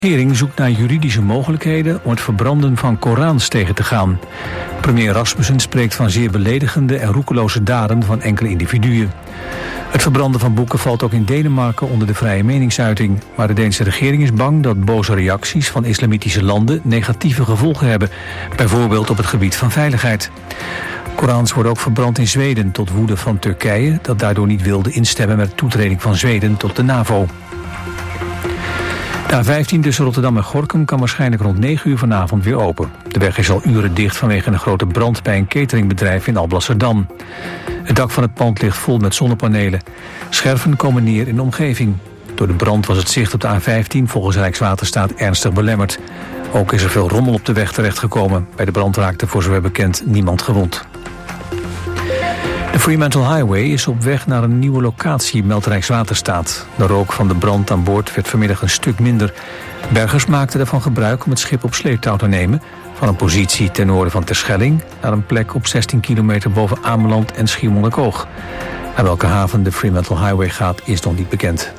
De regering zoekt naar juridische mogelijkheden om het verbranden van Korans tegen te gaan. Premier Rasmussen spreekt van zeer beledigende en roekeloze daden van enkele individuen. Het verbranden van boeken valt ook in Denemarken onder de vrije meningsuiting. Maar de Deense regering is bang dat boze reacties van islamitische landen negatieve gevolgen hebben. Bijvoorbeeld op het gebied van veiligheid. Korans worden ook verbrand in Zweden tot woede van Turkije, dat daardoor niet wilde instemmen met de toetreding van Zweden tot de NAVO. De A15 tussen Rotterdam en Gorinchem kan waarschijnlijk rond 9 uur vanavond weer open. De weg is al uren dicht vanwege een grote brand bij een cateringbedrijf in Alblasserdam. Het dak van het pand ligt vol met zonnepanelen. Scherven komen neer in de omgeving. Door de brand was het zicht op de A15 volgens Rijkswaterstaat ernstig belemmerd. Ook is er veel rommel op de weg terechtgekomen. Bij de brand raakte voor zover bekend niemand gewond. De Fremantle Highway is op weg naar een nieuwe locatie, meldt Rijkswaterstaat. De rook van de brand aan boord werd vanmiddag een stuk minder. Bergers maakten ervan gebruik om het schip op sleeptouw te nemen, van een positie ten noorden van Terschelling naar een plek op 16 kilometer boven Ameland en Schiermonnikoog. Naar welke haven de Fremantle Highway gaat is nog niet bekend.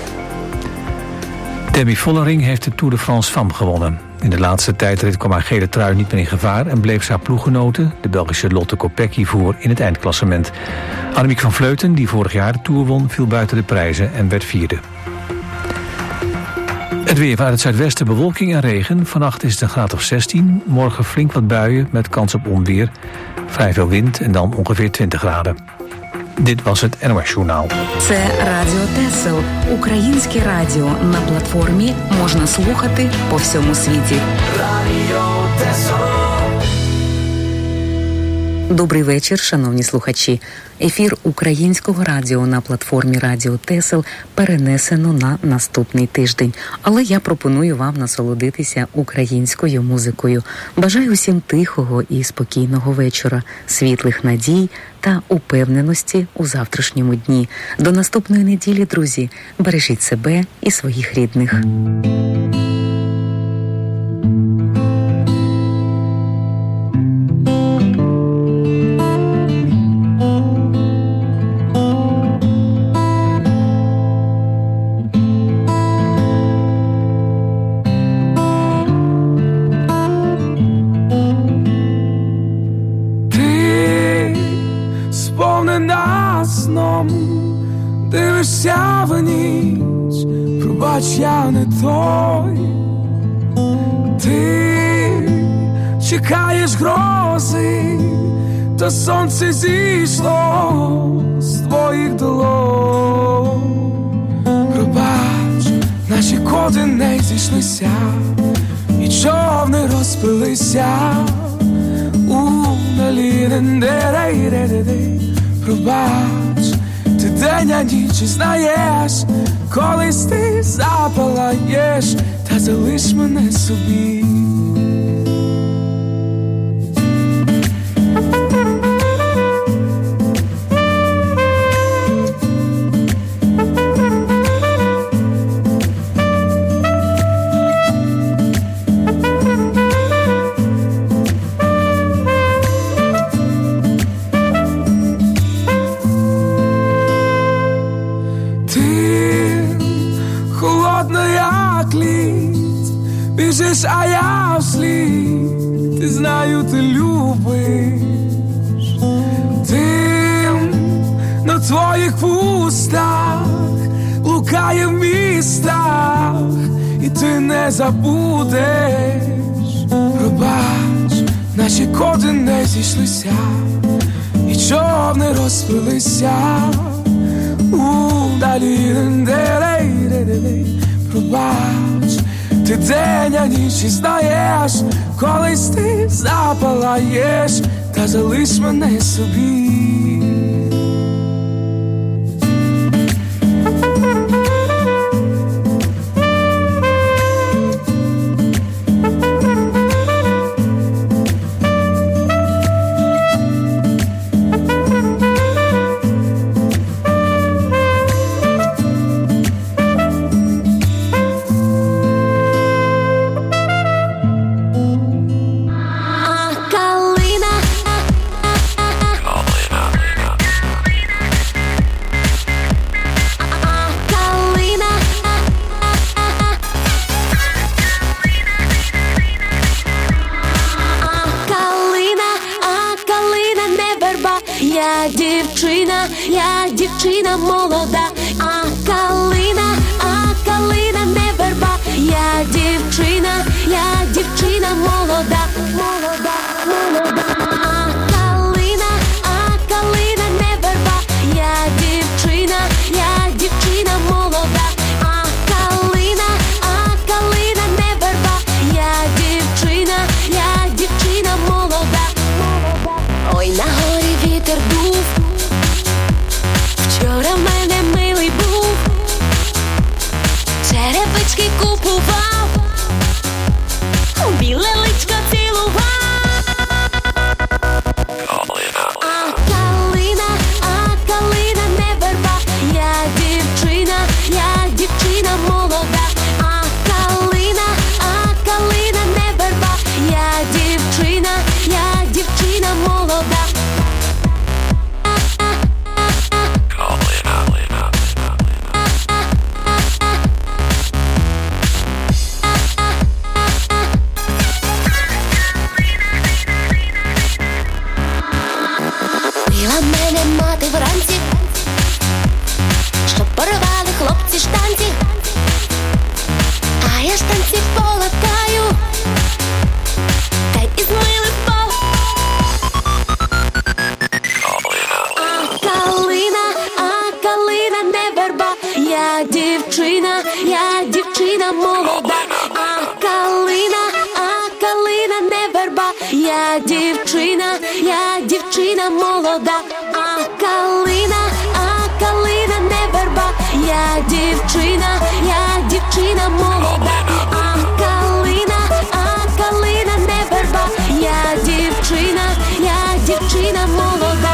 Demi Vollering heeft de Tour de France Femme gewonnen. In de laatste tijdrit kwam haar gele trui niet meer in gevaar en bleef ze haar ploeggenote, de Belgische Lotte Kopecky, voor in het eindklassement. Annemiek van Vleuten, die vorig jaar de Tour won, viel buiten de prijzen en werd vierde. Het weer vanuit het zuidwesten bewolking en regen. Vannacht is het een graad of 16. Morgen flink wat buien met kans op onweer. Vrij veel wind en dan ongeveer 20 graden. Dit was het NOS Journaal. Це Радіо Тесел. Українське радіо на платформі можна слухати по всьому світі. Радіо Тесел. Добрий вечір, шановні слухачі. Ефір українського радіо на платформі Радіо Тесел перенесено на наступний тиждень. Але я пропоную вам насолодитися українською музикою. Бажаю усім тихого і спокійного вечора, світлих надій та упевненості у завтрашньому дні. До наступної неділі, друзі. Бережіть себе і своїх рідних. Дивишся в ніч, пробач, я не той. Ти чекаєш грози, та сонце зійшло з твоїх долонь. Пробач, наші коди не зійшлися, і човни розпилися у далі. Пробач, ти день, а ніч знаєш, колись ти запалаєш, та залиш мене собі. Біжиш, а я вслід, ти знаю, ти любиш. Дим на твоїх вустах блукає в містах, і ти не забудеш. Пробач, наші коди не зійшлися, і човни розпилися у далі. Пробач, ти день, а ніч знаєш, колись ти запалаєш, та залиш мене собі. я дівчина молода, а калина не верба, я дівчина молода, молода, молода. А калина не верба, я дівчина молода, а калина не верба, я дівчина молода. Ой, на горі вітер дув, вчора в мене милий був, черевички купував, біле личко цілував. А калина не верба, я дівчина молода, а калина не верба, я дівчина молода. Била мене мати вранці, щоб порвали хлопці штанці, а я штанці полатаю, та й із милим пол. А калина не верба, я дівчина молода, а калина не верба, я дівчина молода, а калина не верба, я дівчина молода, а калина не верба, я дівчина молода.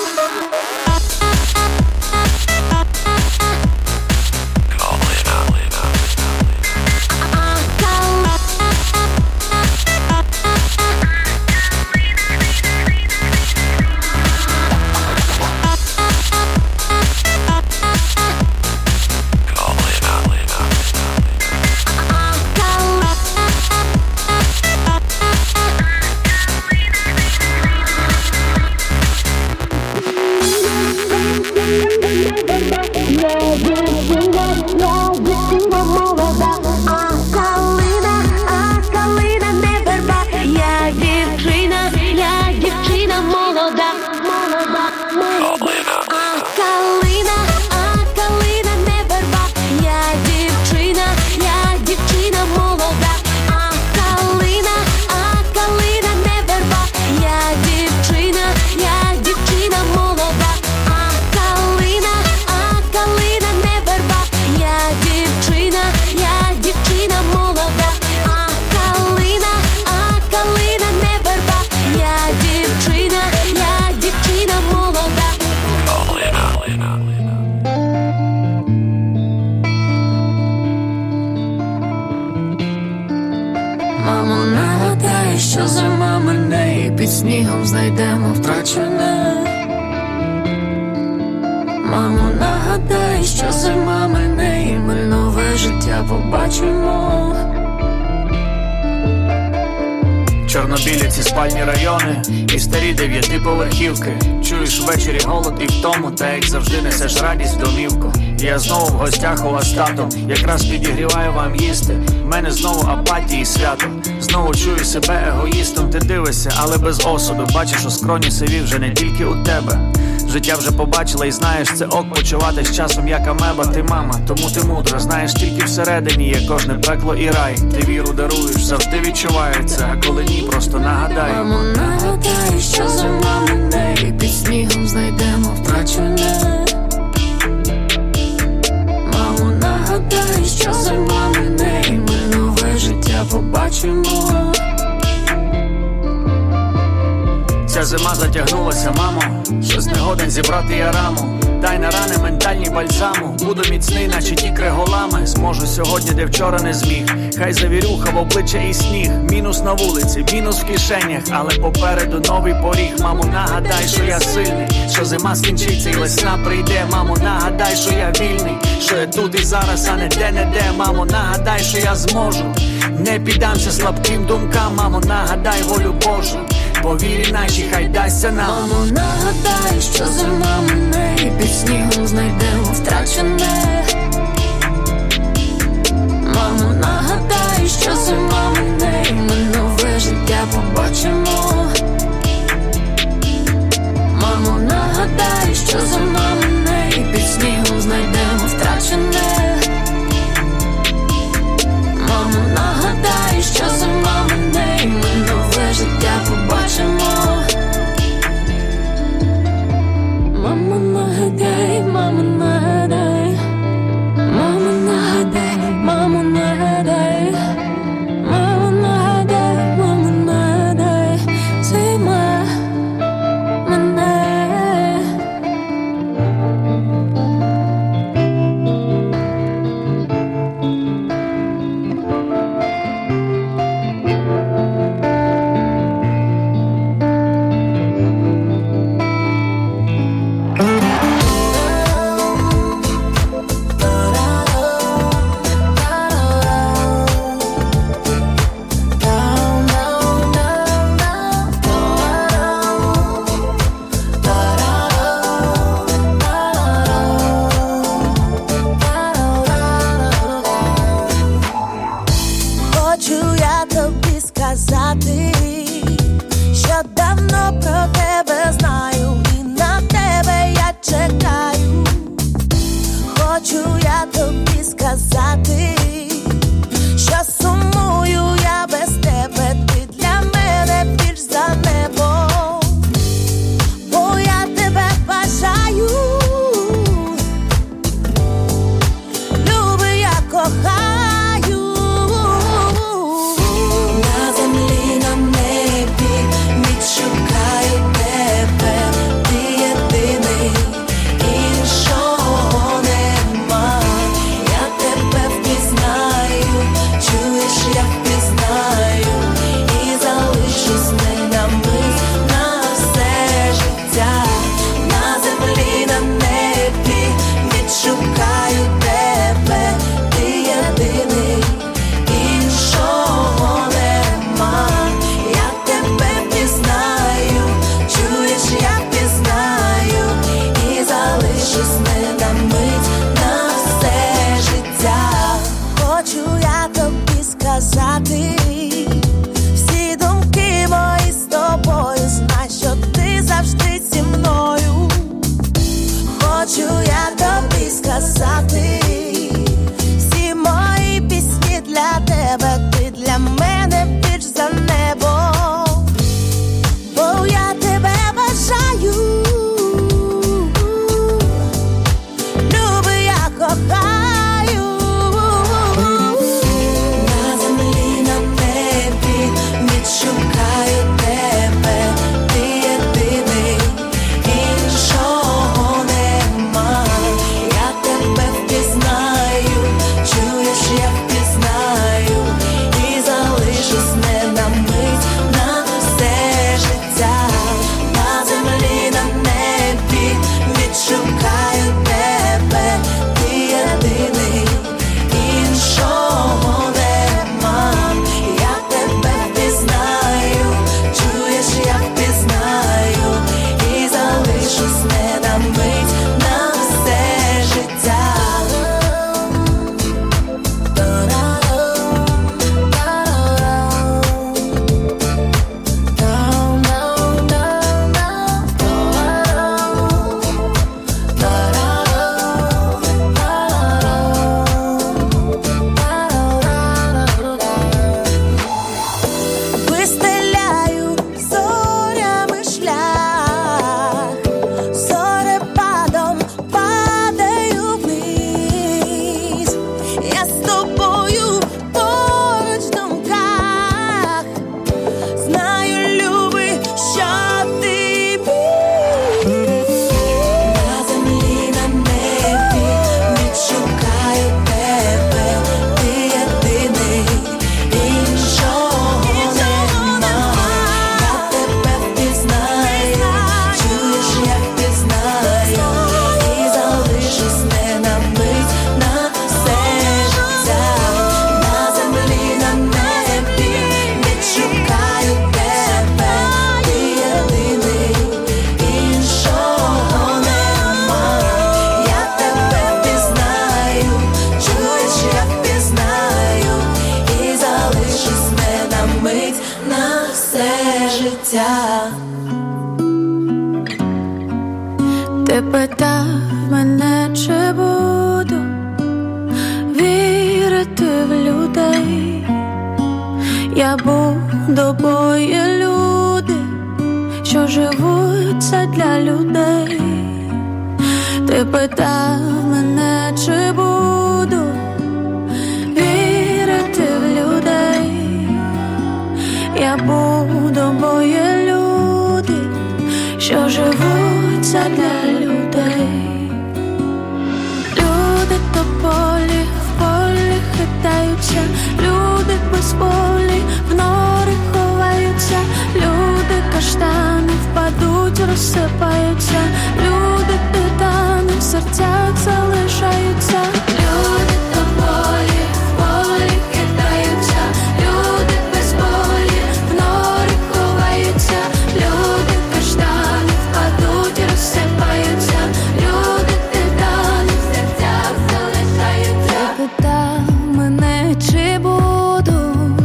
Мамо, нагадай, що зима мене, і під снігом знайдемо втрачене. Мамо, нагадай, що зима мене, і ми нове життя побачимо. Чорнобілі ці спальні райони і старі 9-поверхівки. Чуєш ввечері голод і втому, та як завжди несеш радість в домівку. Я знову в гостях у вас татом, якраз підігріваю вам їсти. В мене знову апатії свято, знову чую себе егоїстом. Ти дивишся, але без осуду, бачиш у скроні сиві вже не тільки у тебе. Життя вже побачила і знаєш, це ок почуватись часом як амеба. Ти мама, тому ти мудра, знаєш, тільки всередині є кожне пекло і рай. Ти віру даруєш, завжди відчувається, а коли ні, просто нагадай. Мамо, нагадай, що зима мене, і під снігом знайдемо втрачене. Мамо, нагадай, що зима мене, і ми нове життя побачимо. Ця зима затягнулася, мамо, щось не годен зібрати я раму. Дай на рани ментальні бальзаму, буду міцний, наче ті криголами. Зможу сьогодні, де вчора не зміг. Хай завірюха в обличчя і сніг. Мінус на вулиці, мінус в кишенях, але попереду новий поріг. Мамо, нагадай, що я сильний, що зима скінчиться і весна прийде. Мамо, нагадай, що я вільний, що я тут і зараз, а не де-не-де. Мамо, нагадай, що я зможу, не піддамся слабким думкам. Мамо, нагадай волю Божу, повірі наші, хай дасться нам. Мамо, нагадай, що зима мене і під снігом знайдемо втрачене. Мамо, нагадай, що зима мене і ми нове життя побачимо. Мамо, нагадай, що зима мене і під снігом знайдемо втрачене. Мамо, нагадай, що зима мене і ми нове життя побачимо. Мамо, нагадай, мамо, нагадай. Мамо, нагадай, мамо, нагадай. Мамо, нагадай, мамо, нагадай. Зима мене. Хочу я тобі сказати, що давно про тебе знаю і на тебе я чекаю. Хочу я тобі сказати, що сумую я без тебе, ти для мене більш за небо, бо я тебе бажаю, люби, я кохаю. На землі, на небі відшукаю тебе, ти єдиний, іншого нема. Я тебе впізнаю. все життя. Ти питав мене, чи буду вірити в людей. Я буду, бо є люди, що живуть для людей. Ти питав мене, чи буду вірити в людей. Я буду, бо є люди, що живуть для людей. Люди тополі в полі хитаються, люди без волі в нори ховаються, люди каштани впадуть, розсипаються, люди титани в серцях залишаються. Люди тополі в полі хитаються, люди без волі в нори ховаються, люди каштани впадуть, розсипаються, люди титани в серцях залишаються. Ти питав мене, чи буду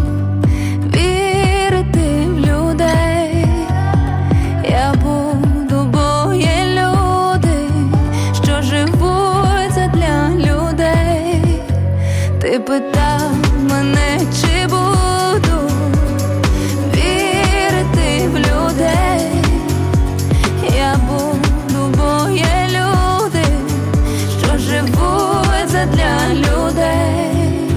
вірити в людей. Я буду, бо є люди, що живуть задля людей. Ти питав мене, чи буду вірити в людей. Я буду, бо є люди, що живуть задля людей.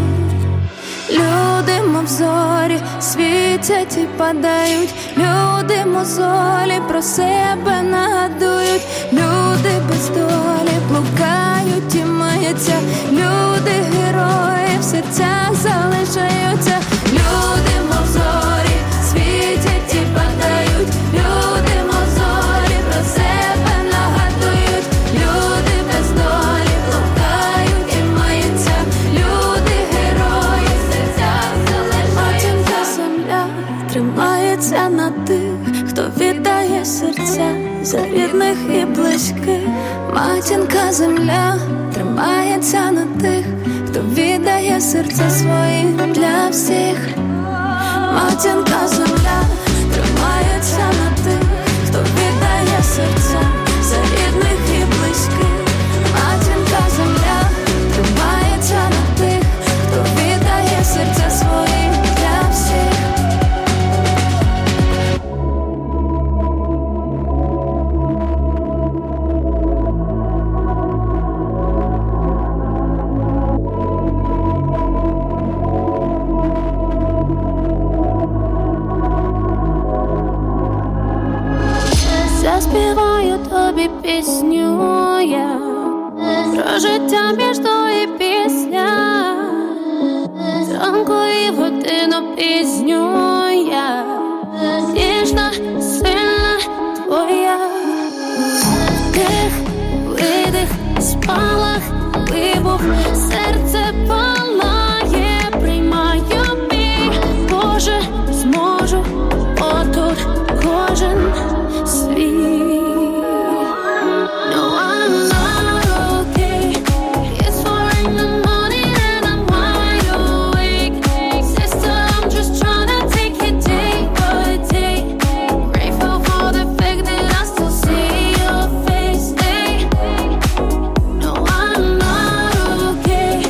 Люди, мов зорі, світять і падають, люди мозолі про себе нагадують, люди без долі блукають і маються, люди герої в серцях залишаються. Люди, мов зорі, світять і падають, люди мозолі про себе нагадують, люди без долі блукають і маються, люди герої в серцях залишаються. Матінка земля тримається на тих, хто віддає серця за рідних і близьких. Матінка земля тримається на тих, хто віддає серця свої для всіх. Матінка земля тримається на тих, хто віддає серця за рідних і близьких. Матінка земля тримається на тих, хто віддає серця свої для всіх. Заспіваю тобі пісню я про життя між і пісня, зранку і в годину пізню я, ніжна, сильна твоя. Вдих, видих, спалах, вибух, серце палає, приймаю бій, Боже, зможу, отут кожен свій. No, I'm not okay. It's 4 in the morning and I'm wide awake. Sister, I'm just trying to take it day by day. Grateful for the fact that I still see your face. Hey. No, I'm not okay.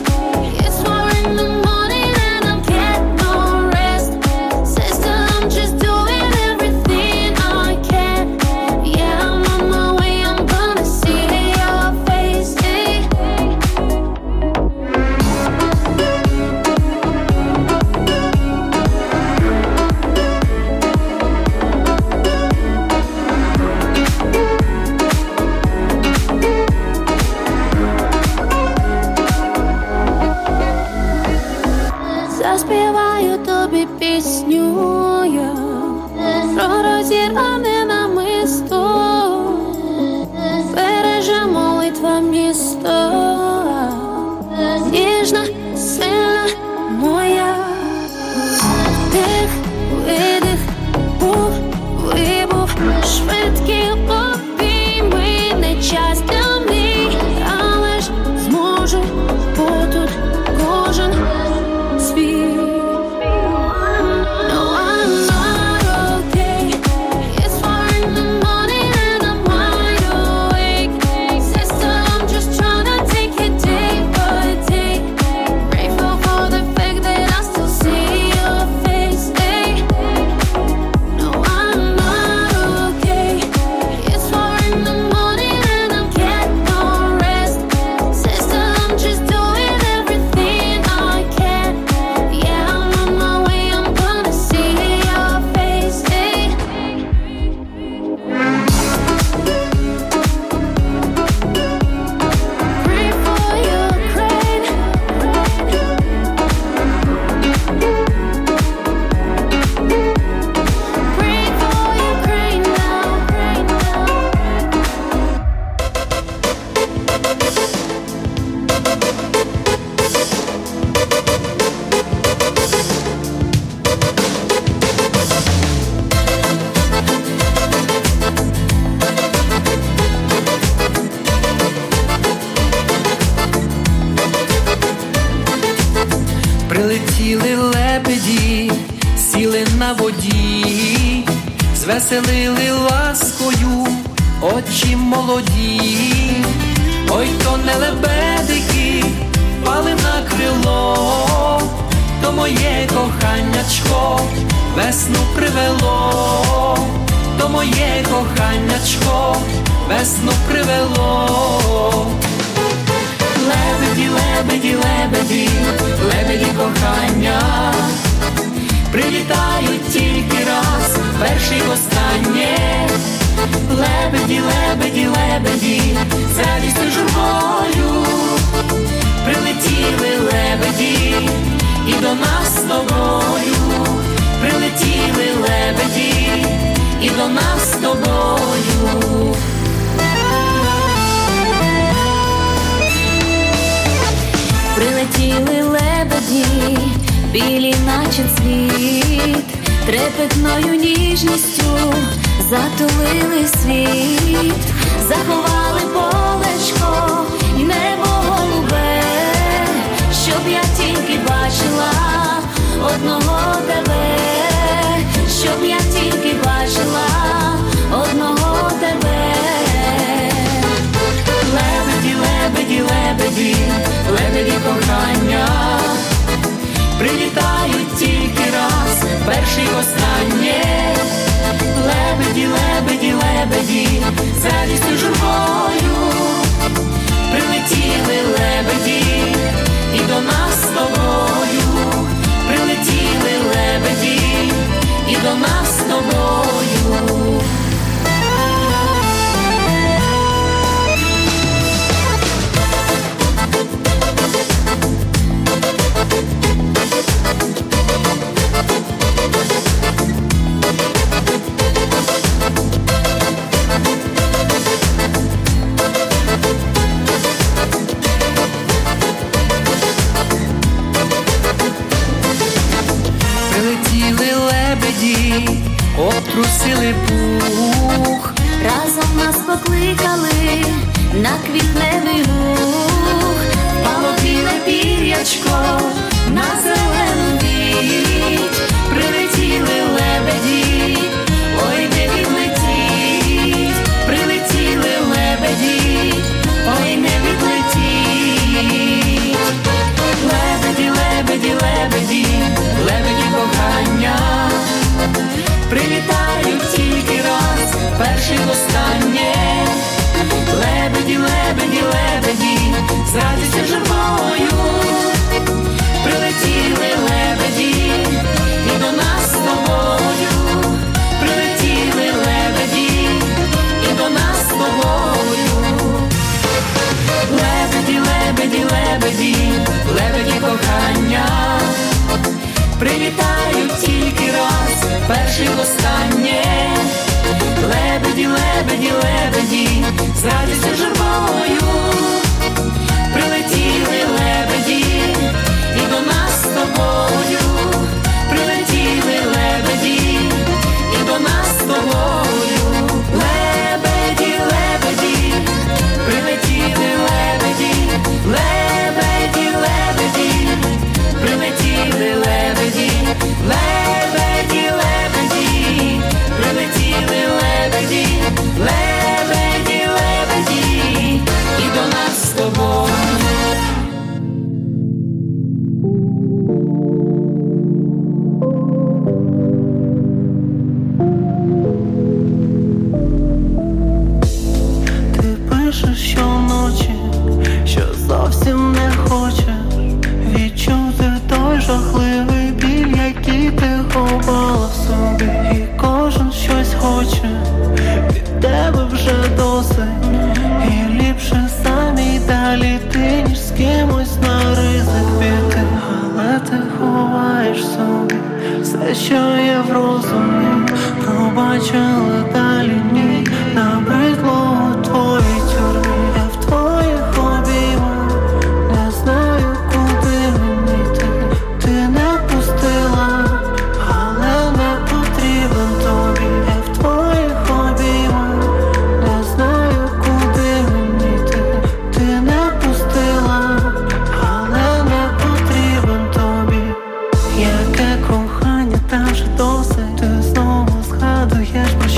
веселили ласкою очі молоді. Ой, то не лебедики пали на крило, то моє коханячко весну привело, то моє коханячко весну привело. Лебеді, лебеді, лебеді, лебеді кохання, прилітають тільки раз, перший востаннє. Лебеді, лебеді, лебеді, з радістю журбою прилетіли лебеді і до нас з тобою. Прилетіли лебеді і до нас з тобою. Прилетіли лебеді, білі наче цвіт, трепетною ніжністю затулили світ, заховали полечко і небо голубе, щоб я тільки бачила одного тебе, щоб я тільки бачила одного тебе. Лебеді, лебеді, лебеді, лебеді кохання, прилітають тільки раз, перший останнє. Лебеді, лебеді, лебеді, з радістю журбою прилетіли лебеді і до нас з тобою. Прилетіли лебеді і до нас з тобою. Обтрусили пух, разом нас покликали на квітневий луг, впало біле пір'ячко на зелену віť. Прилетіли лебеді, ой, де відлетіть. Прилетіли лебеді, ой, не відлетіть. Лебеді, лебеді, лебеді, лебеді кохання, прилітають тільки раз, перший востаннє. Лебеді, лебеді, лебеді, з радістю журбою прилетіли лебеді і до нас з тобою. Прилетіли лебеді і до нас з тобою. Лебеді, лебеді, лебеді, лебеді кохання, прилітають тільки раз, перший востаннє. Лебеді, лебеді, лебеді, з радістю журбою прилетіли лебеді і до нас з тобою. Прилетіли лебеді і до нас з тобою. Лебеді, лебеді, прилетіли лебеді. Лебеді, лебеді, прилетіли лебеді. Лебеді, лебеді, прилетіли лебеді. Лебеді, лебеді, і до нас з тобою. Ти пишеш щоночі, що зовсім не хочеш відчути той жахливий біль, який ти ховала в собі. І кожен щось хоче від тебе вже досить. І ліпше самій далі ти, ніж з кимось на ризик піти. Але ти ховаєш собі все, що є в розумі. Пробачили далі ні, набридло у твоїй тюрмі. Я в твоїх обіймах не знаю, куди мені йти. Ти не пустила, але не потрібен тобі. Я в твоїх обіймах не знаю, куди мені йти. Ти не пустила, але не потрібен тобі. Яке кохання, та вже досить. Ти знову згадуєш про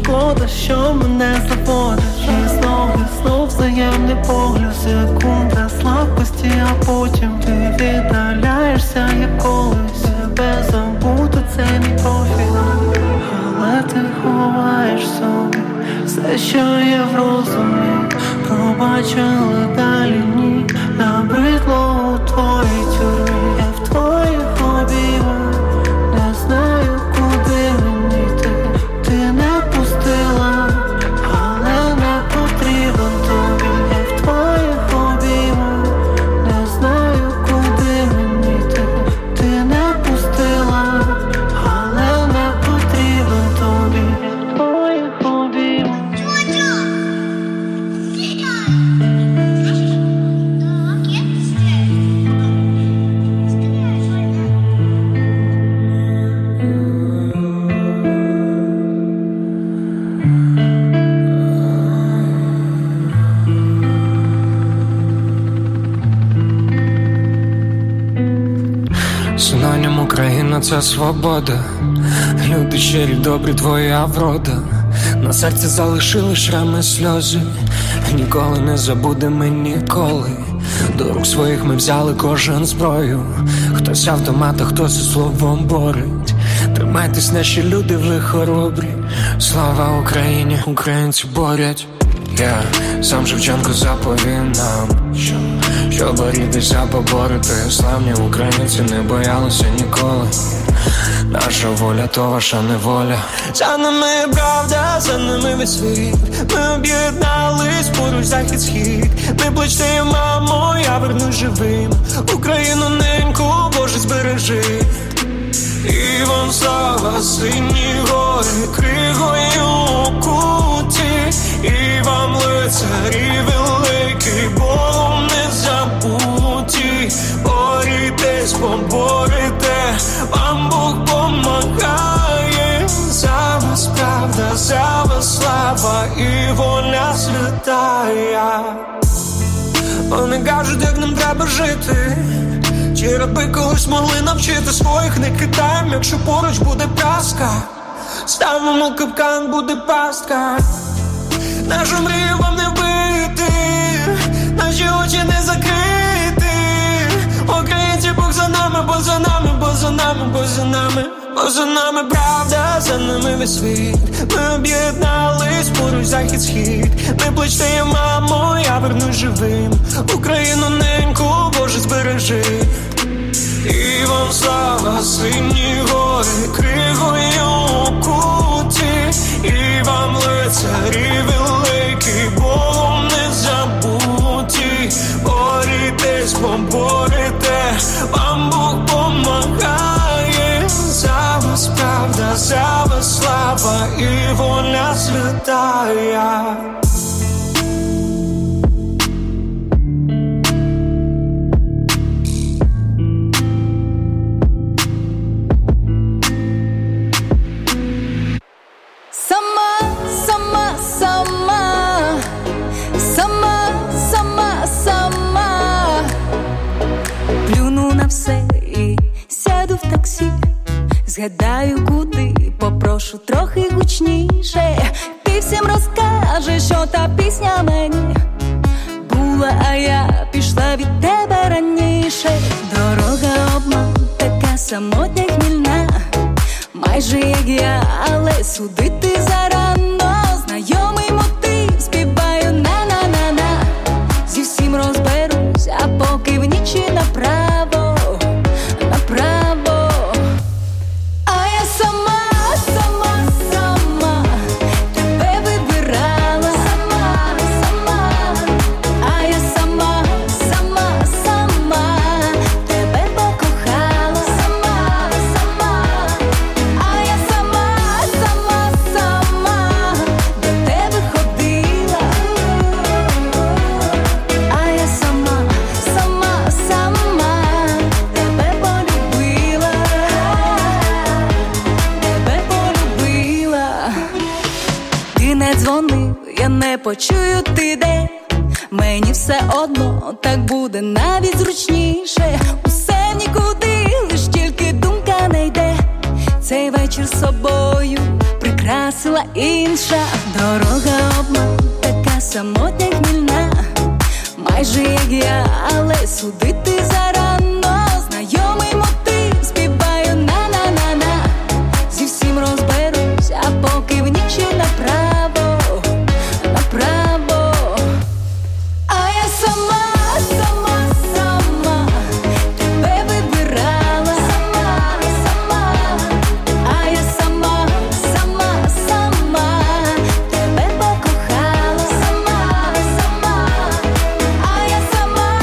шкода, що мене заводиш. І знов взаємний погляд, секунда слабкості, а потім ти віддаляєшся, як колись. Тебе забути – це мій профіль, але ти ховаєш собі все, що є в розумі. Пробачили далі ні, набридло у твоїй тюрмі. Я в твоїх обіймах, не знаю, куди мені йти. Ти не пустила, але не потрібен тобі. Я в твоїх обіймах, не знаю, куди мені йти. Ти не пустила, але не потрібен тобі. Я в твоїх обіймах. Синонім Україна – це свобода. Люди щирі, добрі, твоя врода. На серці залишили шрами, сльози. Ніколи не забудемо, ніколи. До рук своїх ми взяли кожен зброю. Хтось автомата, хтось і словом борить. Тримайтесь, наші люди, ви хоробрі. Слава Україні, українці борять. Я сам Шевченко заповів нам, що борітися, поборити. Славні українці не боялися ніколи. Наша воля то ваша неволя. За нами правда, за нами весь світ. Ми об'єднались, поруч захід-схід. Не плачте, мамо, я вернусь живим. Україну неньку, Боже, збережи. І вам слава, сині гори, кригою окуті. І вам лицарі великі, Богом не забуті. Борітесь, поборете, вам Бог помагає. За вас правда, за вас слава і воля святая. Вони кажуть, як нам треба жити. Чи раби колись могли навчити своїх, не кидаєм, якщо поруч буде праска. Ставимо капкан, буде пастка. Нашу мрію вам не вбити, наші очі не закрити. Українці, Бог за нами, Бог за нами, Бог за нами, Бог за нами. Бог за нами правда, за нами весь світ. Ми об'єднались, поруч захід-схід. Не плачте, мамо, я вернусь живим. Україну неньку, Боже, збережи. І вам слава, сині гори, кригою окуті. І вам лицарі великі, Богом не забуті. Борітесь, поборете, вам Бог помагає. За вас правда, за вас слава і воля святая. Згадаю, куди, попрошу трохи гучніше. Ти всім розкажеш, що та пісня мені була, а я пішла від тебе раніше. Дорога обман, така самотня, хмільна, майже як я, але судити зарано. Знайомий мотив, співаю на-на-на-на. Зі всім розберусь, а поки в нічі направо, направо. Почую, ти де, мені все одно, так буде навіть зручніше. Усе нікуди, лиш тільки думка не йде. Цей вечір з собою прикраси виросла інша дорога, обман, така самотня хмільна, майже як я, але судити зарано. Знайомий мотив, співаю на-на-на-на, зі всім розберусь, а поки в нічі направо, направо. А я сама тебе вибирала, сама, а я сама тебе покохала, сама, а я сама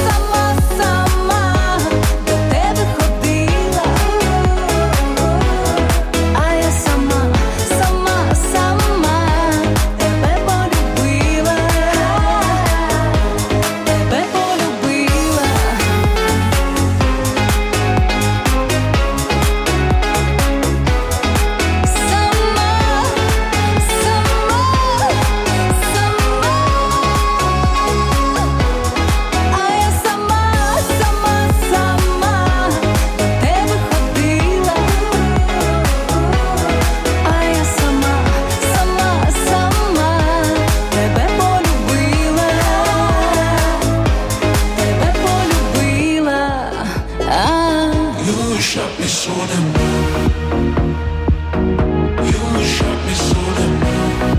до тебе ходила, а я сама тебе полюбила, тебе полюбила. А я сама до тебе ходила, а я сама тебе полюбила, тебе полюбила. You shot me so damn well. You shot me so damn well.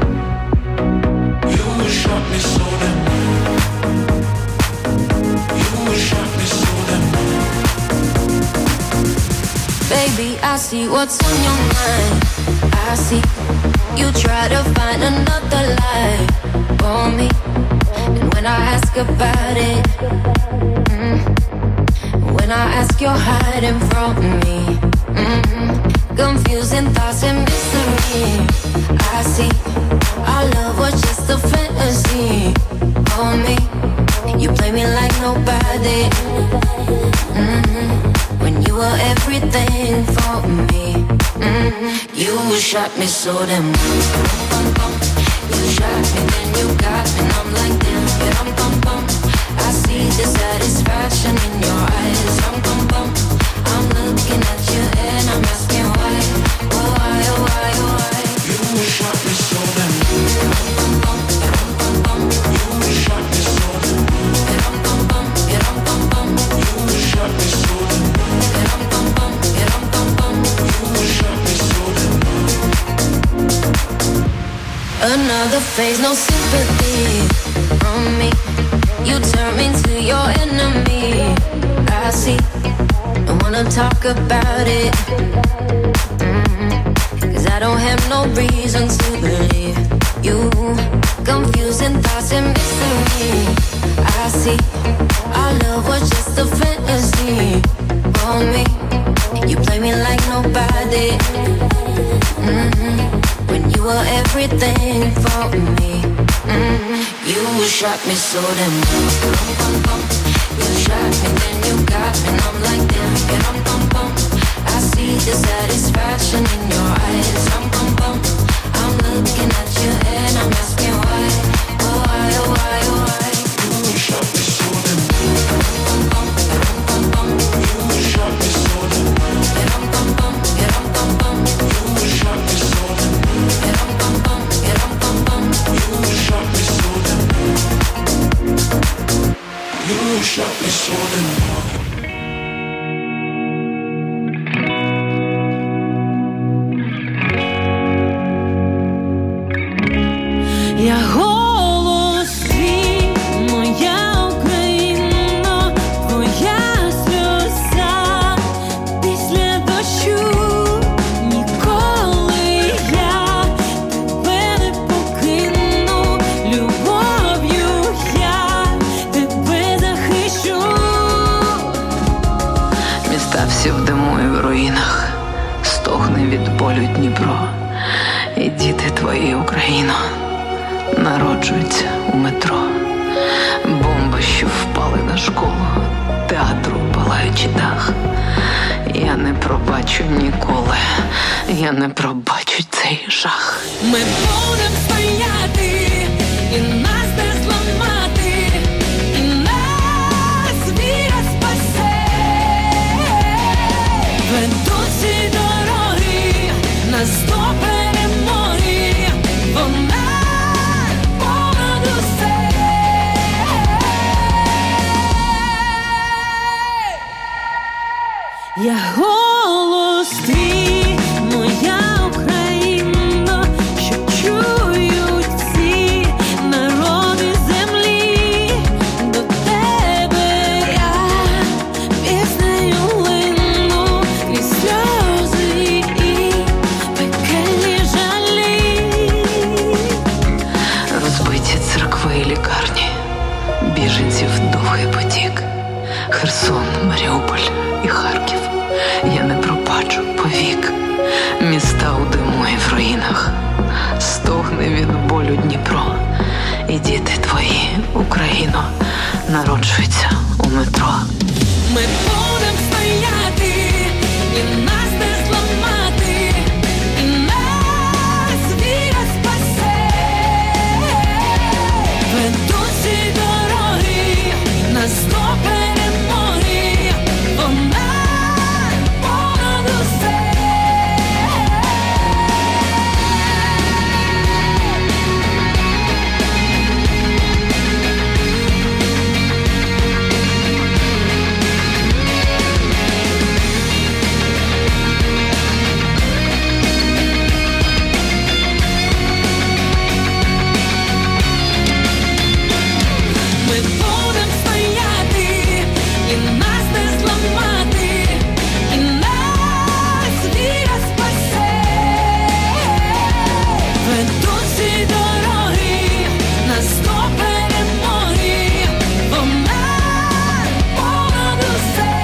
You shot me so damn well. You shot me so damn well. Baby, I see what's on your mind. I see you try to find another life for me. And when I ask about it, when I ask, you're hiding from me. Confusing thoughts and mystery. I see our love was just a fantasy for me. You play me like nobody. When you were everything for me. You shot me so damn well. You shot me, then you got me, and I'm like damn, bum. I see the satisfaction in your eyes, bum. I'm looking at you and I'm asking why, oh why, oh why, oh why. You shot me so damn well. You shot me so damn well. You shot me so damn well. You shot me so damn well. Another phase, no sympathy from me. You turn me to your enemy. I see, don't wanna talk about it. Cause I don't have no reason to believe you. Confusing thoughts and mystery. I see, our love was just a fantasy for me. You play me like nobody. When you were everything for me. You shot me so damn well. You shot me, then you got me, and I'm like damn, bum. I see the satisfaction in your eyes, bum. I'm looking at you and I'm asking why, oh why, oh why, oh why. You shot me so damn well. You shot me so damn well. You shot me so damn well. You shot me so damn well. You shot me so damn well. Я голос твій, моя Україно, твоя сльоза після дощу. Ніколи я тебе не покину, любов'ю я тебе захищу. Міста всі в диму і в руїнах, стогне від болю Дніпро. І діти твої, Україно, народжуються у метро. Бомби, що впали на школу, театру палаючи дах. Я не пробачу ніколи, я не пробачу цей жах. Ми будем стояти, і нас не зламати, і нас віра спасе. Ведуть ці дороги нас до перемоги. Я голос твій, моя Україно, що чують всі народи землі. До тебе я піснею лину крізь сльози і пекельні жалі. Розбиті церкви і лікарні, біженців довгий потік, Херсон, Маріуполь і Харків. Я не пробачу повік. Міста у диму і в руїнах, стогне від болю Дніпро. І діти твої, Україно, народжуються у метро. Ми будем стояти, і нас не зламати, і нас віра спасе. Ведуть ці дороги нас до перемоги, вона понад усе. Ми будем стояти, і нас не зламати, і нас віра спасе. Ведуть ці дороги нас до перемоги, вона понад усе.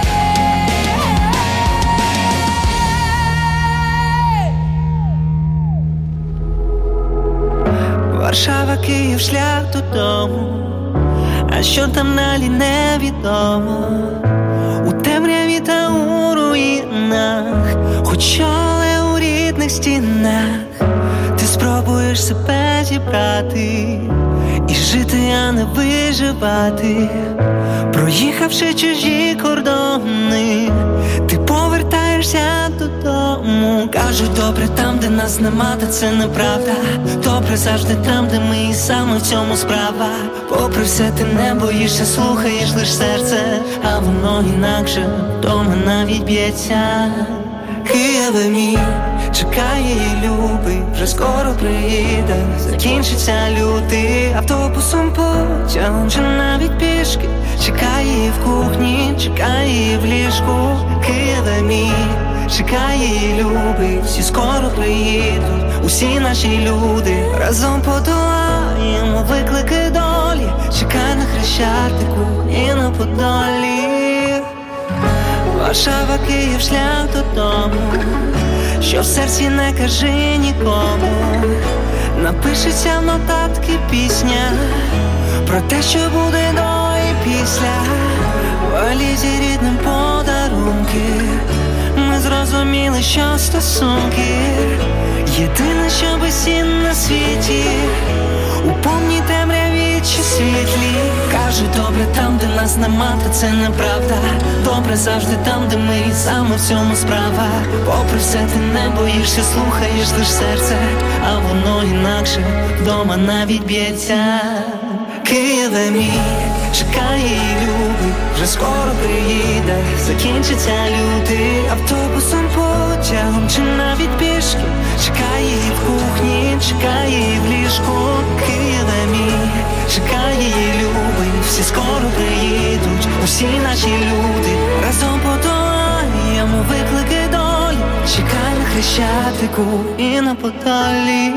Варшава, Київ, шлях додому. А що там далі невідомо. У темряві та у руїнах, хоч але у рідних стінах. Ти спробуєш себе зібрати і жити, а не виживати. Проїхавши чужі кордони, ти повертаєшся додому. Кажуть, добре там, де нас нема, та це неправда. Добре завжди там, де ми, і саме в цьому справа. Попри все ти не боїшся, слухаєш лиш серце, а воно інакше вдома навіть б'ється. Києве мій, чекає її любий, вже скоро приїде, закінчиться лютий. Автобусом, потягом чи навіть пішки, чекає її в кухні, чекає її в ліжку. Києве мій, чекає її любий, всі скоро приїдуть, усі наші люди. Разом подолаємо виклики долі, чекай на Хрещатику і на Подолі. Варшава, Київ, шлях додому, що в серці не кажи нікому. Напишеться в нотатки пісня про те, що буде до і після. В валізі рідним подарунки, ми зрозуміли, що стосунки єдине, що безцінне на світі, у повній темряві чи світлі. Кажуть, добре там, де нас нема, та це неправда. Добре завжди там, де ми, і саме в цьому справа. Попри все ти не боїшся, слухаєш лиш серце, а воно інакше вдома навіть б'ється. Києве мій, чекає її любий, вже скоро приїде, закінчиться лютий. Автобусом, потягом чи навіть пішки, чекає її в кухні, чекає її в ліжку. Києве мій, чекає її любий, всі скоро приїдуть, усі наші люди. Разом подолаємо виклики долі, чекай на Хрещатику і на Подолі.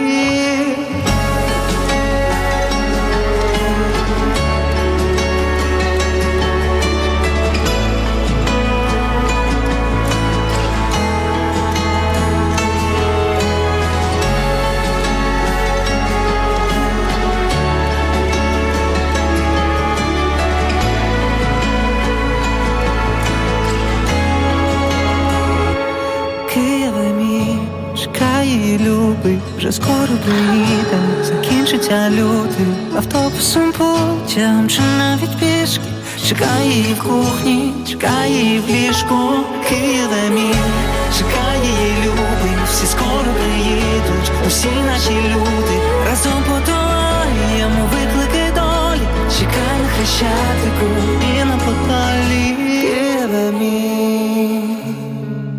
Любий, вже скоро приїде, закінчиться лютий. Автобусом, потягом чи навіть пішки, чекає її в кухні, чекає її в ліжку. Києве мій, чекає її любий, всі скоро приїдуть, усі наші люди. Разом подолаємо виклики долі, чекай на Хрещатику і на Подолі. Києве мій.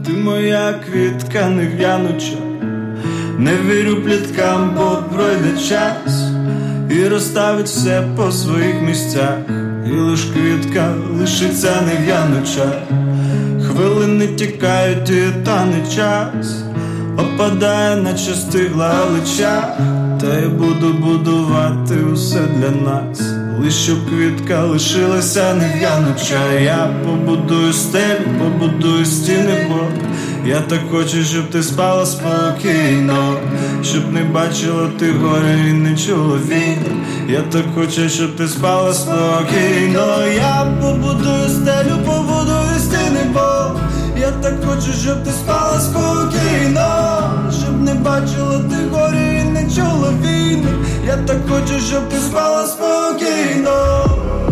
Ти моя квітка нев'януча, не вірю пліткам, бо пройде час і розставить все по своїх місцях. І лиш квітка лишиться нев'януча. Хвилини тікають і тане час, опадає, наче стигла галича. Та я буду будувати усе для нас, лиш щоб квітка лишилася нев'януча. Я побудую стелю, побудую стіни, бо я так хочу, щоб ти спала спокійно, щоб не бачила ти горя і не чула війни. Я так хочу, щоб ти спала спокійно. Я побудую стелю, побудую стіни, бо я так хочу, щоб ти спала спокійно, щоб не бачила ти горя і не чула війни. Я так хочу, щоб ти спала спокійно.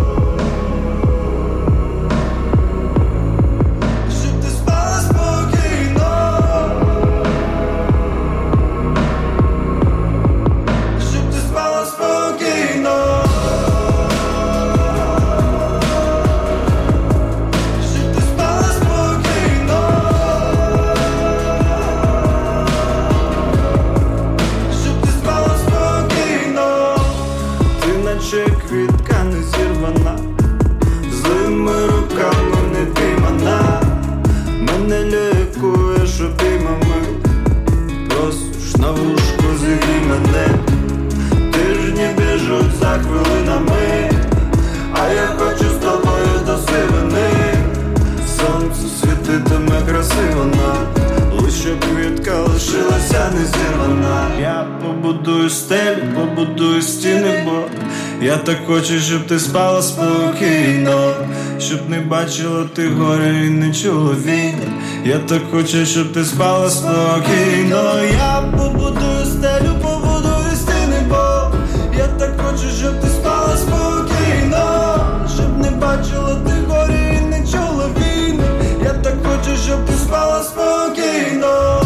Квітка не зірвана, злими руками не піймана. Мене лікуєш обіймами, просиш на вушку зігрій мене. Тижні біжуть за хвилинами, а я хочу з тобою до сивини. Сонце світитиме красиво нам, лише квітка лишилася не зірвана. Я побудую стелю, побудую стіни, бо я так хочу, щоб ти спала спокійно, щоб не бачила ти горя і не чула війни. Я так хочу, щоб ти спала спокійно. Я побудую стелю, побудую стіни, бо я так хочу, щоб ти спала спокійно, щоб не бачила ти горя і не чула війни. Я так хочу, щоб ти спала спокійно.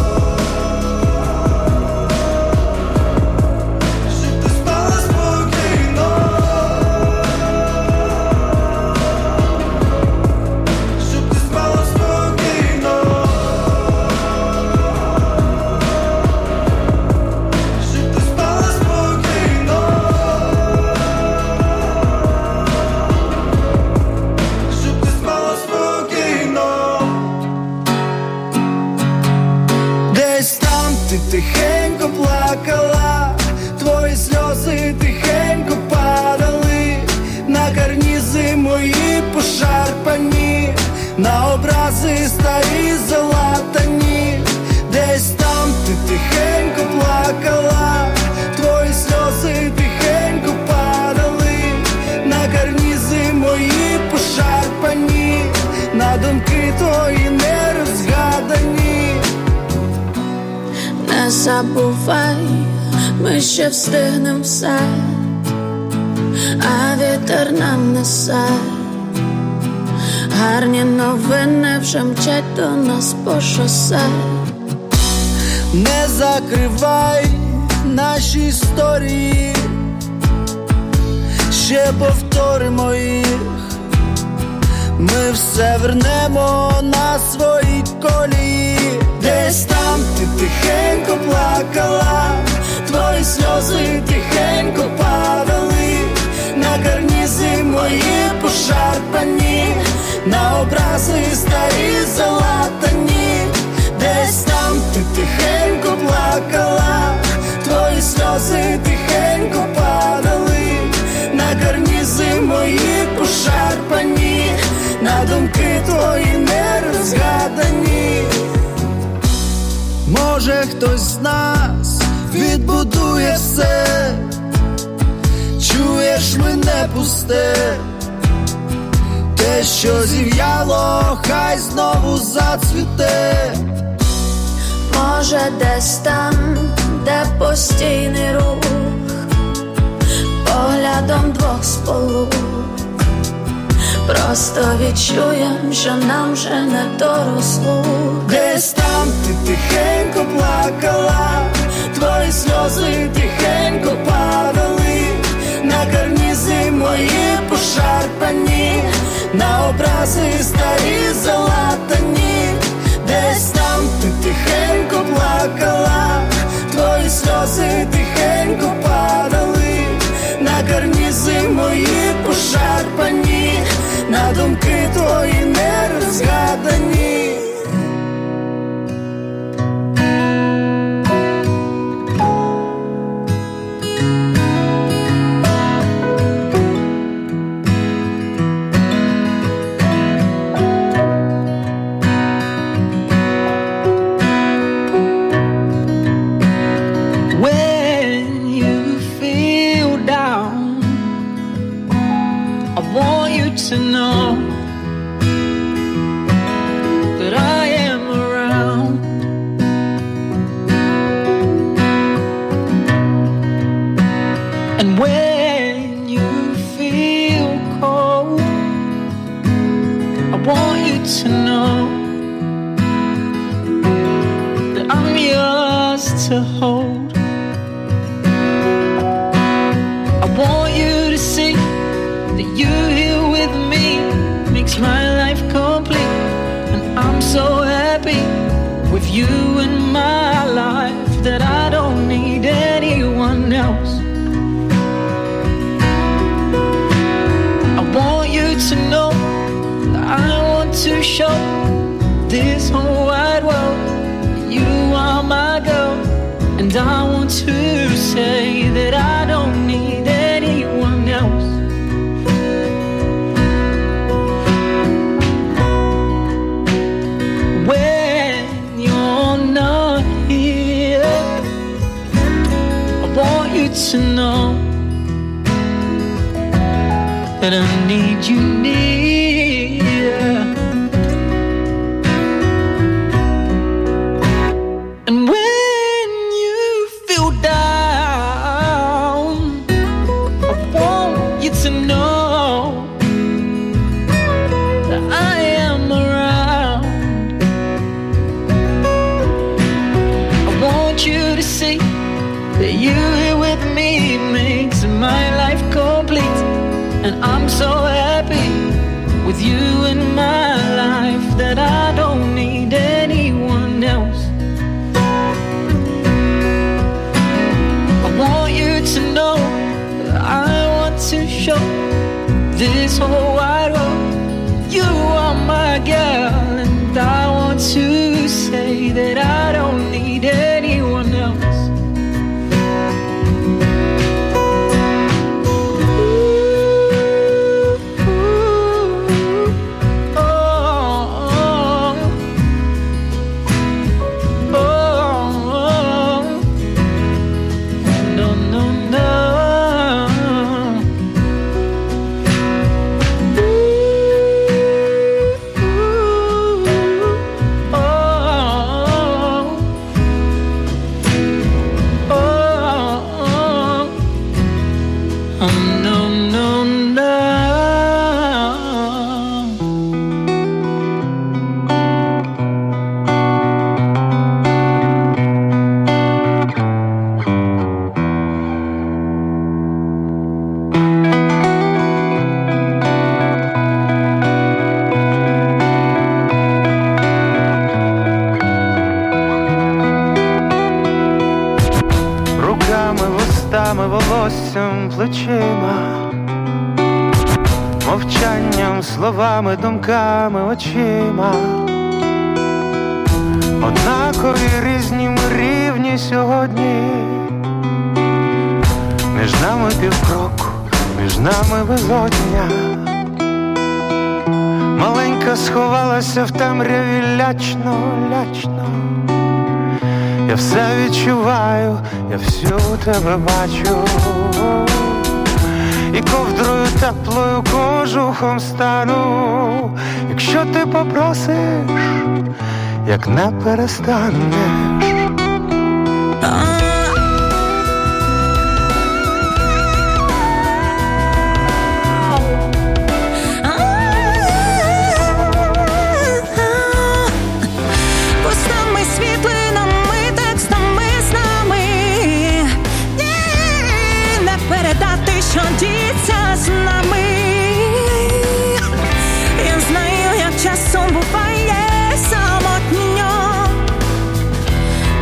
Тихенько плакала, твої сльози тихенько падали на карнізи мої пошарпані, на образи старі залатані. Десь там ти тихенько плакала, твої сльози тихенько падали на карнізи мої пошарпані, на думки твої нерозгадані. Не забувай, ми ще встигнем все, а вітер нам несе. Гарні новини вже мчать до нас по шосе. Не закривай наші історії, ще повторимо їх. Ми все вернемо на свої колії. Десь там ти тихенько плакала, твої сльози тихенько падали на карнізи мої пошарпані, на образи старі залатані. Десь там ти тихенько плакала, твої сльози тихенько падали на карнізи мої пошарпані, на думки твої нерозгадані. Може хтось з нас відбудує все, чуєш мене пусте, те, що зів'яло, хай знову зацвіте. Може десь там, де постійний рух, поглядом двох сполук, просто відчуєм, що нам вже не доросло. Десь там ти тихенько плакала, твої сльози тихенько падали на карнізи мої пошарпані, на образи старі залатані. думки твої не розгадані. To know that I am around, and when you feel cold, I want you to know that I'm yours to hold. I want you to see that you here with me makes my life complete, and I'm so happy with you in my life that I don't need anyone else. I want you to know that I want to show this whole wide world that you are my girl, and I want to say that I don't need anyone else. To know that I need you near, and when you feel down, I want you to know that I am around. I want you to see that you here with me makes my life complete, and I'm so happy with you in my life that I don't need anyone else. I want you to know that I want to show this whole wide world you are my girl, and I want to say that I don't need anyone else. Плечима, мовчанням, словами, думками, очима. Однакові різні ми рівні сьогодні. Між нами півкроку, між нами безодня. Маленька сховалася в темряві лячно, лячно. Я все відчуваю, я всю тебе бачу. І ковдрою теплою кожухом стану, якщо ти попросиш, як не перестанеш. Що діться з нами, я знаю, як часом буває самотньо,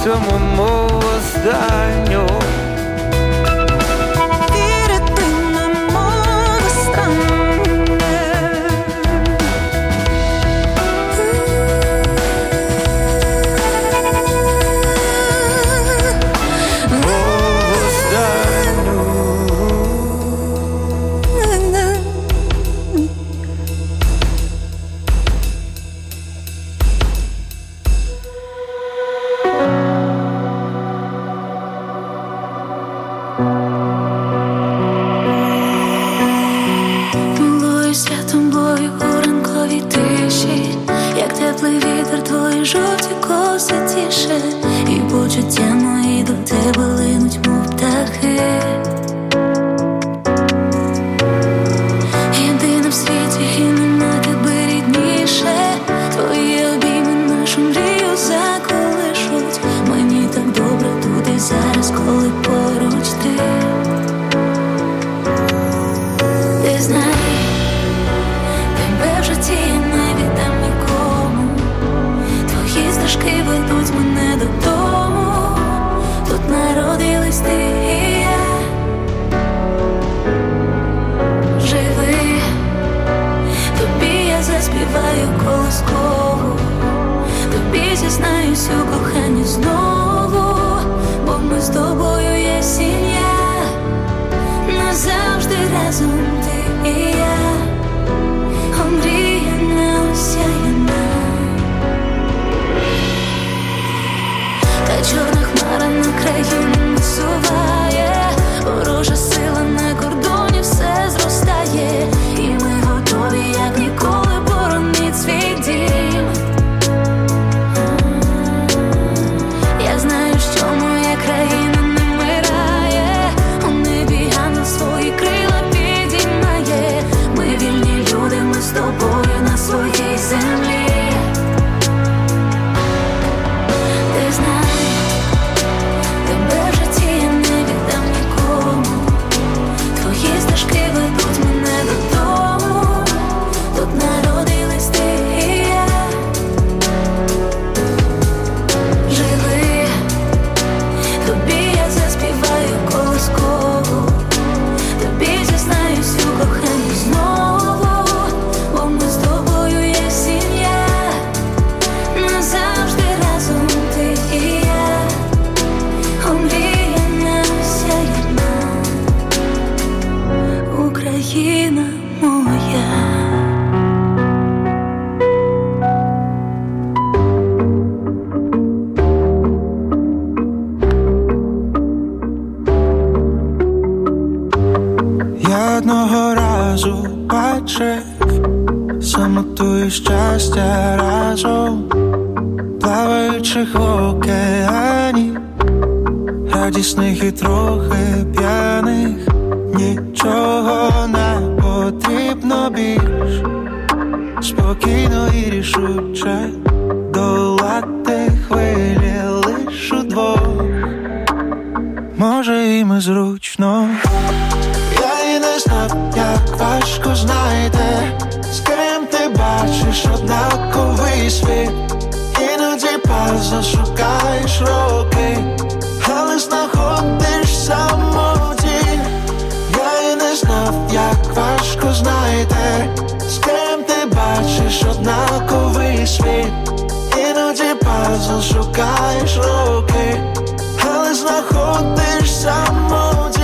цьому мов останню. І почуття мої до тебе линуть, мов птахи. Єдина в світі, і нема тебе рідніше. Твої обійми нашу мрію заколишуть. Мені так добре тут і зараз, коли поруч ти. Ти знай, тебе в житті я не віддам нікому. Твої стежки ведуть мене додому. Тут народились ти і я. Живи, тобі я заспіваю колискову. Тобі зізнаюсь у коханні знову. Бо ми з тобою є сім'я. Назавжди разом ти і я. Омріяна, осяяна. Та чорна хмара на країну насуває. Ворожа сила на кордоні все зростає. І ми готові, як ніколи, боронить свій дім. Я знаю, що моя країна не вмирає. У небі ангел свої крила підіймає. Ми вільні люди, ми з тобою на своїй землі. Ти знай, тебе в житті я не віддам нікому. Твої стежки ведуть мене додому. Тут народились ти і я. Живи, тобі я заспіваю колискову. Тобі зізнаюсь у коханні знову. Бо ми з тобою є сім'я. Назавжди разом ти і я. Омріяна, осяяна Україна моя. Я одного разу бачив самоту і щастя разом, плаваючих в океані, радісних і трохи п'яних. Нічого не потрібно більш, спокійно і рішуче долати хвилі лиш удвох. Може їм і зручно. Я і не знав, як важко, знайти, з ким ти бачиш однаковий світ. Іноді пазл шукаєш роки, але знаходиш самоті. Я і не знав, як важко, знайти, з ким ти бачиш однаковий світ. Іноді пазл шукаєш роки, але знаходиш самоті.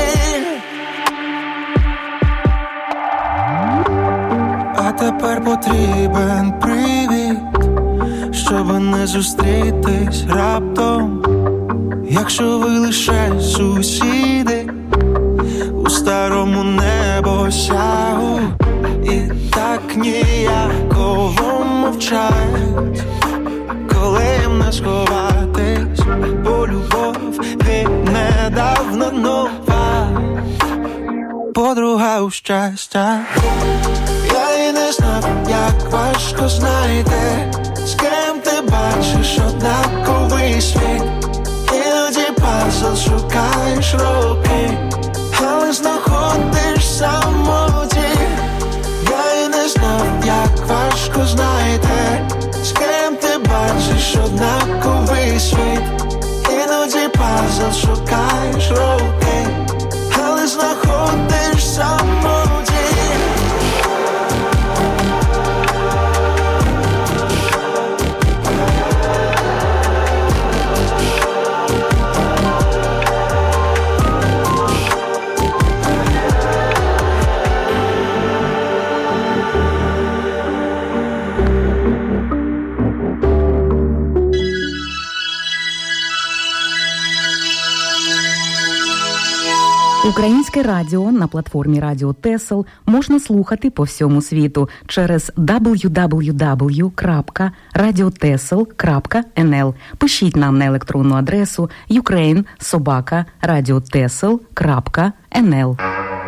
А тепер потрібен привід, щоб не зустрітись раптом. Якщо ви лише сусіди у старому небосягу, і так ніяково мовчать, коли їм не сховатись, бо любов віднедавна нова, подруга у щастя. Я і не знав, як важко, знайти, з ким ти бачиш однаковий світ. Іноді пазл шукаєш роки, але знаходиш самоті. Я і не знав, як важко, знайти, з ким ти бачиш однаковий світ. іноді пазл шукаєш роки, але знаходиш самоті. Українське радіо на платформі Радіо Тесел можна слухати по всьому світу через www.radiotesel.nl. Пишіть нам на електронну адресу ukraine@radiotesel.nl.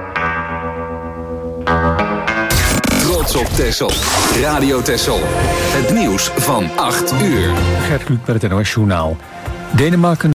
Trots op Texel. Radio Texel. Het nieuws van 8 uur. Gert Kluk met het NOS Journaal. Denemarken